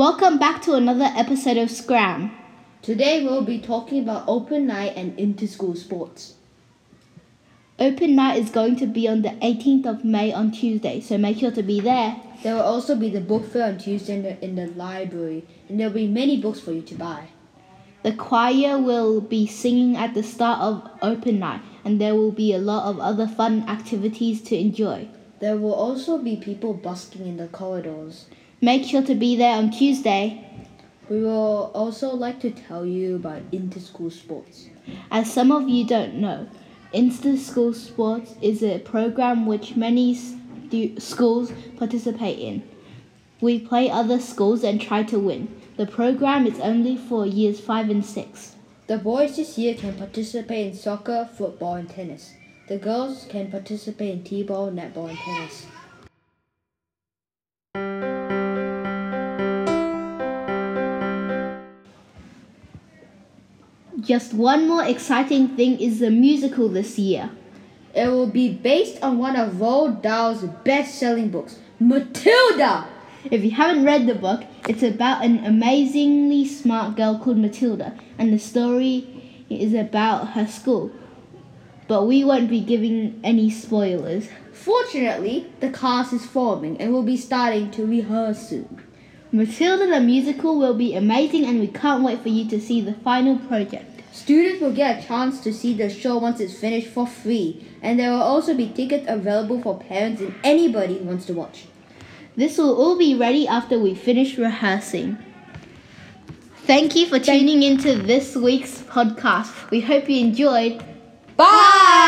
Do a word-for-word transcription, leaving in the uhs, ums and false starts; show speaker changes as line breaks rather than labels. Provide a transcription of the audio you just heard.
Welcome back to another episode of Scram.
Today we'll be talking about open night and inter-school sports.
Open night is going to be on the eighteenth of May on Tuesday, so make sure to be there.
There will also be the book fair on Tuesday in the, in the library, and there will be many books for you to buy.
The choir will be singing at the start of open night, and there will be a lot of other fun activities to enjoy.
There will also be people busking in the corridors.
Make sure to be there on Tuesday.
We will also like to tell you about inter-school sports.
As some of you don't know, inter-school sports is a program which many stu- schools participate in. We play other schools and try to win. The program is only for years five and six.
The boys this year can participate in soccer, football, and tennis. The girls can participate in t-ball, netball, and tennis.
Just one more exciting thing is the musical this year.
It will be based on one of Roald Dahl's best-selling books, Matilda!
If you haven't read the book, it's about an amazingly smart girl called Matilda, and the story is about her school. But we won't be giving any spoilers.
Fortunately, the cast is forming and will be starting to rehearse soon.
Matilda the musical will be amazing, and we can't wait for you to see the final project.
Students will get a chance to see the show once it's finished for free, and there will also be tickets available for parents and anybody who wants to watch.
This will all be ready after we finish rehearsing. Thank you for tuning into this week's podcast. We hope you enjoyed.
Bye!